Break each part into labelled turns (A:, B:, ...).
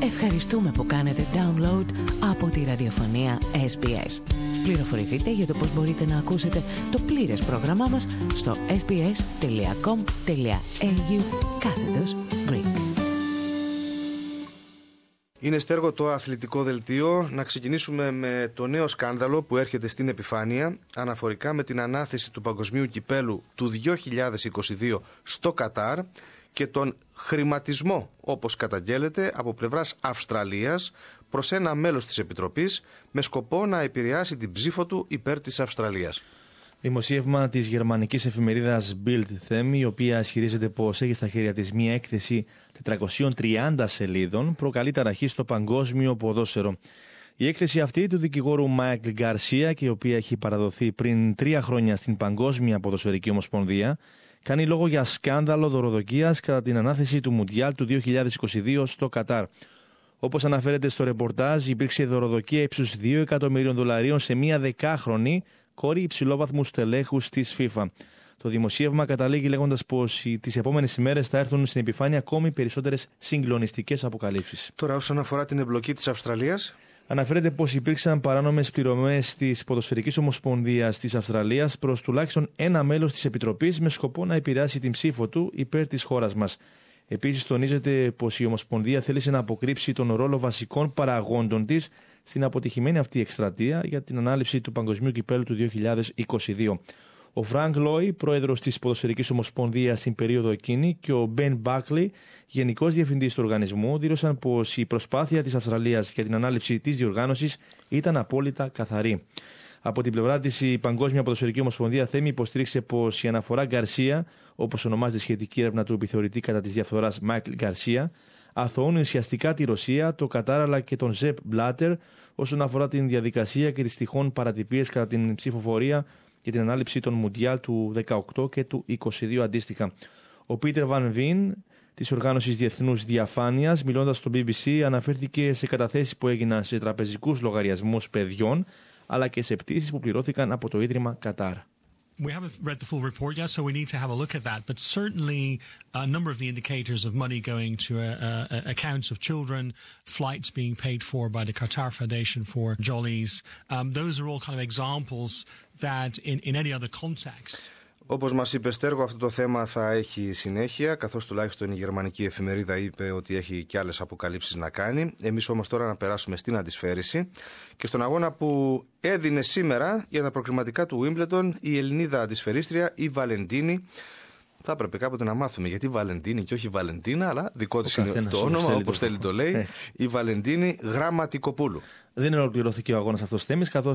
A: Ευχαριστούμε που κάνετε download από τη ραδιοφωνία SBS. Πληροφορηθείτε για το πώς μπορείτε να ακούσετε το πλήρες πρόγραμμά μας στο sbs.com.au/Greek.
B: Είναι στέργο το αθλητικό δελτίο. Να ξεκινήσουμε με το νέο σκάνδαλο που έρχεται στην επιφάνεια αναφορικά με την ανάθεση του Παγκοσμίου Κυπέλου του 2022 στο Κατάρ και τον χρηματισμό, όπως καταγγέλλεται, από πλευράς Αυστραλίας προς ένα μέλος της Επιτροπής με σκοπό να επηρεάσει την ψήφο του υπέρ της Αυστραλίας.
C: Δημοσίευμα της γερμανικής εφημερίδας Bild Theme, η οποία ισχυρίζεται πως έχει στα χέρια της μία έκθεση 430 σελίδων, προκαλεί ταραχή στο παγκόσμιο ποδόσφαιρο. Η έκθεση αυτή του δικηγόρου Μάικλ Γκαρσία, και η οποία έχει παραδοθεί πριν 3 χρόνια στην Παγκόσμια Ποδοσφαιρική Ομοσπονδία, κάνει λόγο για σκάνδαλο δωροδοκίας κατά την ανάθεση του Μουντιάλ του 2022 στο Κατάρ. Όπως αναφέρεται στο ρεπορτάζ, υπήρξε δωροδοκία ύψους $2 εκατομμυρίων σε μία 10χρονη κόρη υψηλόβαθμου στελέχους της FIFA. Το δημοσίευμα καταλήγει λέγοντας πως τις επόμενες ημέρες θα έρθουν στην επιφάνεια ακόμη περισσότερες συγκλονιστικές αποκαλύψεις.
B: Τώρα, όσον αφορά την εμπλοκή της Αυστραλίας,
C: αναφέρεται πως υπήρξαν παράνομες πληρωμές της Ποδοσφαιρικής Ομοσπονδίας της Αυστραλίας προς τουλάχιστον ένα μέλος της Επιτροπής με σκοπό να επηρεάσει την ψήφο του υπέρ της χώρας μας. Επίσης, τονίζεται πως η Ομοσπονδία θέλησε να αποκρύψει τον ρόλο βασικών παραγόντων της στην αποτυχημένη αυτή εκστρατεία για την ανάληψη του Παγκοσμίου Κυπέλου του 2022. Ο Φρανκ Λόι, πρόεδρος της Ποδοσφαιρικής Ομοσπονδίας στην περίοδο εκείνη, και ο Μπεν Μπάκλι, γενικός διευθυντής του οργανισμού, δήλωσαν πως η προσπάθεια της Αυστραλίας για την ανάληψη της διοργάνωσης ήταν απόλυτα καθαρή. Από την πλευρά της, η Παγκόσμια Ποδοσφαιρική Ομοσπονδία Θέμη υποστήριξε πως η αναφορά Γκαρσία, όπως ονομάζεται σχετική έρευνα του επιθεωρητή κατά της διαφθοράς Μάικλ Γκαρσία, αθωώνει ουσιαστικά τη Ρωσία, το Κατάρ αλλά και τον Ζεπ Μπλάτερ όσον αφορά την διαδικασία και τις τυχόν παρατυπίες κατά την ψηφοφορία για την ανάληψη των Μουντιάλ του 18 και του 22 αντίστοιχα. Ο Πίτερ Βαν Βιν της Οργάνωσης Διεθνούς Διαφάνειας, μιλώντας στο BBC, αναφέρθηκε σε καταθέσεις που έγιναν σε τραπεζικούς λογαριασμούς παιδιών αλλά και σε πτήσεις που πληρώθηκαν από το Ίδρυμα Κατάρ.
D: We haven't read the full report yet, so we need to have a look at that. But certainly a number of the indicators of money going to accounts of children, flights being paid for by the Qatar Foundation for Jollies, those are all kind of examples that in any other context.
B: Όπως μας είπε Στέργο, αυτό το θέμα θα έχει συνέχεια, καθώς τουλάχιστον η γερμανική εφημερίδα είπε ότι έχει και άλλες αποκαλύψεις να κάνει. Εμείς όμως τώρα να περάσουμε στην αντισφαίριση και στον αγώνα που έδινε σήμερα για τα προκριματικά του Wimbledon η Ελληνίδα αντισφαιρίστρια η Βαλεντίνη. Θα έπρεπε κάποτε να μάθουμε γιατί Βαλεντίνη και όχι Βαλεντίνα, αλλά δικό της είναι το όνομα, όπως θέλει το λέει. Έτσι. Η Βαλεντίνη Γραμματικοπούλου.
C: Δεν ολοκληρώθηκε ο αγώνας αυτός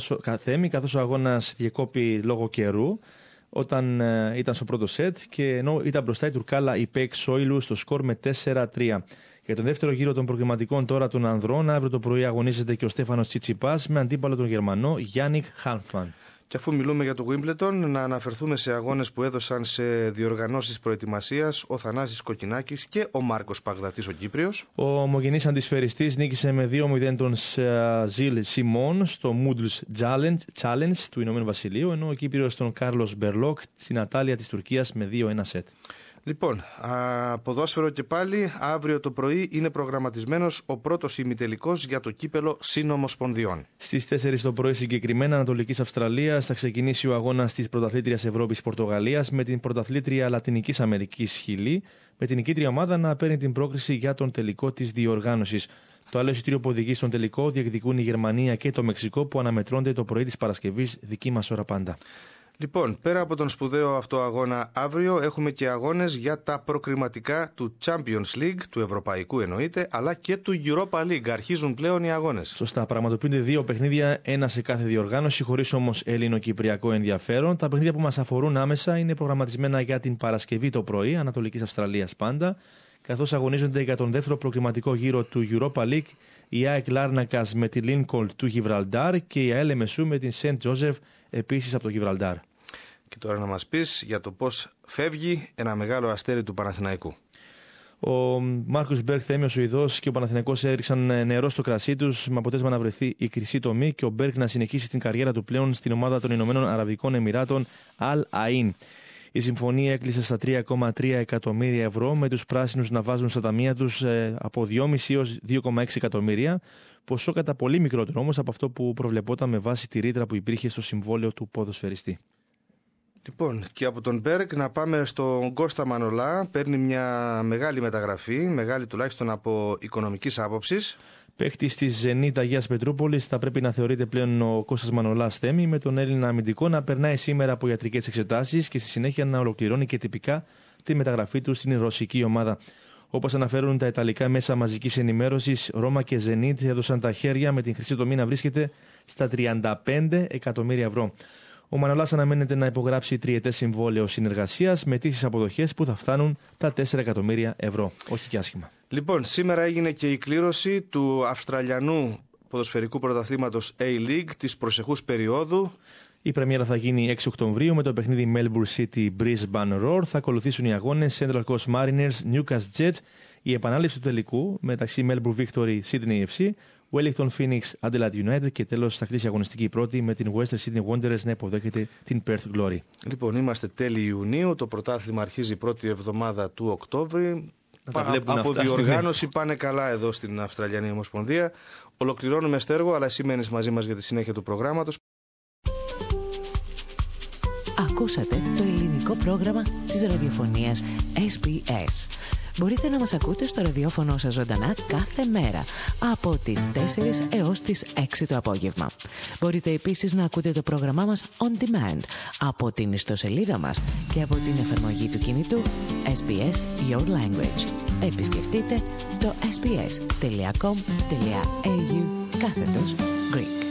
C: καθώς ο αγώνας διεκόπη λόγω καιρού, όταν ήταν στο πρώτο σετ, και ενώ ήταν μπροστά η Τουρκάλα η Πεκ Σόιλου στο σκορ με 4-3. Για τον δεύτερο γύρο των προκριματικών τώρα των ανδρών, αύριο το πρωί αγωνίζεται και ο Στέφανος Τσιτσιπάς με αντίπαλο τον Γερμανό Γιάννικ Χάνφμαν.
B: Και αφού μιλούμε για το Wimbledon, να αναφερθούμε σε αγώνες που έδωσαν σε διοργανώσεις προετοιμασίας ο Θανάσης Κοκκινάκης και ο Μάρκος Παγδατής ο Κύπριος.
C: Ο ομογενής αντισφαιριστής νίκησε με 2-0 τον Ζιλ Σιμών στο Moodles Challenge του Ηνωμένου Βασιλείου, ενώ ο Κύπριος τον Κάρλος Μπερλόκ στην Ατάλια της Τουρκίας με 2-1 σετ.
B: Λοιπόν, ποδόσφαιρο και πάλι. Αύριο το πρωί είναι προγραμματισμένος ο πρώτος ημιτελικός για το κύπελο Συνομοσπονδιών.
C: Στις 4 το πρωί συγκεκριμένα Ανατολικής Αυστραλίας θα ξεκινήσει ο αγώνας της πρωταθλήτριας Ευρώπης Πορτογαλίας με την πρωταθλήτρια Λατινικής Αμερικής Χιλή, με την νικήτρια ομάδα να παίρνει την πρόκριση για τον τελικό της διοργάνωσης. Το άλλο εισιτήριο που οδηγεί στον τελικό διεκδικούν η Γερμανία και το Μεξικό, που αναμετρώνται το πρωί της Παρασκευής, δική μας ώρα πάντα.
B: Λοιπόν, πέρα από τον σπουδαίο αυτό αγώνα αύριο, έχουμε και αγώνες για τα προκριματικά του Champions League, του Ευρωπαϊκού εννοείται, αλλά και του Europa League. Αρχίζουν πλέον οι αγώνες.
C: Σωστά, πραγματοποιούνται 2 παιχνίδια, ένα σε κάθε διοργάνωση, χωρίς όμως ελληνοκυπριακό ενδιαφέρον. Τα παιχνίδια που μας αφορούν άμεσα είναι προγραμματισμένα για την Παρασκευή το πρωί, Ανατολικής Αυστραλίας πάντα, καθώς αγωνίζονται για τον δεύτερο προκριματικό γύρο του Europa League η ΑΕΚ Λάρνακας με τη Lincoln του Γιβραλτάρ και η ΑΕΛ Εμεσού με την Σεντ Τζόζεφ επίσης από το Γιβραλτάρ.
B: Και τώρα να μας πεις για το πώς φεύγει ένα μεγάλο αστέρι του Παναθηναϊκού.
C: Ο Μάρκους Μπέρκ, Θέμιος ο Ιδός και ο Παναθηναϊκός έριξαν νερό στο κρασί τους με αποτέλεσμα να βρεθεί η χρυσή τομή και ο Μπέρκ να συνεχίσει την καριέρα του πλέον στην ομάδα των Ηνωμένων Αραβικών Εμιράτων Al Ain. Η συμφωνία έκλεισε στα 3,3 εκατομμύρια ευρώ, με τους πράσινους να βάζουν στα ταμεία τους από 2,5 έως 2,6 εκατομμύρια, ποσό κατά πολύ μικρότερο όμως από αυτό που προβλεπόταν με βάση τη ρήτρα που υπήρχε στο συμβόλαιο του ποδοσφαιριστή.
B: Λοιπόν, και από τον Μπέργκ να πάμε στον Κώστα Μανολά. Παίρνει μια μεγάλη μεταγραφή, μεγάλη τουλάχιστον από οικονομικής άποψης.
C: Παίχτης της Zenit Αγίας Πετρούπολης, θα πρέπει να θεωρείται πλέον ο Κώστας Μανολάς Θέμη, με τον Έλληνα αμυντικό να περνάει σήμερα από ιατρικές εξετάσεις και στη συνέχεια να ολοκληρώνει και τυπικά τη μεταγραφή του στην ρωσική ομάδα. Όπως αναφέρουν τα ιταλικά μέσα μαζικής ενημέρωσης, Ρώμα και Zenit έδωσαν τα χέρια με την χρυσή τομή να βρίσκεται στα 35 εκατομμύρια ευρώ. Ο Μανολάς αναμένεται να υπογράψει τριετές συμβόλαιο συνεργασίας με αιτήσεις αποδοχές που θα φτάνουν τα 4 εκατομμύρια ευρώ. Όχι και άσχημα.
B: Λοιπόν, σήμερα έγινε και η κλήρωση του Αυστραλιανού ποδοσφαιρικού πρωταθλήματος A-League της προσεχούς περίοδου.
C: Η πρεμιέρα θα γίνει 6 Οκτωβρίου με το παιχνίδι Melbourne City Brisbane Roar. Θα ακολουθήσουν οι αγώνες Central Coast Mariners Newcastle Jets, η επανάληψη του τελικού μεταξύ Melbourne Victory Sydney FC, Wellington Phoenix Adelaide United και τέλος θα κλείσει αγωνιστική πρώτη με την Western Sydney Wanderers να υποδέχεται την Perth Glory. Λοιπόν, είμαστε τέλη Ιουνίου, το πρωτάθλημα αρχίζει η πρώτη εβδομάδα του Οκτώβρη. Από διοργάνωση πάνε καλά εδώ στην Αυστραλιανή Ομοσπονδία. Ολοκληρώνουμε στέργο, αλλά εσύ μένεις μαζί μας για τη συνέχεια του προγράμματος.
A: Ακούσατε το ελληνικό πρόγραμμα της ραδιοφωνίας SBS. Μπορείτε να μας ακούτε στο ραδιόφωνο σας ζωντανά κάθε μέρα από τις 4 έως τις 6 το απόγευμα. Μπορείτε επίσης να ακούτε το πρόγραμμά μας on demand από την ιστοσελίδα μας και από την εφαρμογή του κινητού SBS Your Language. Επισκεφτείτε το sbs.com.au/Greek.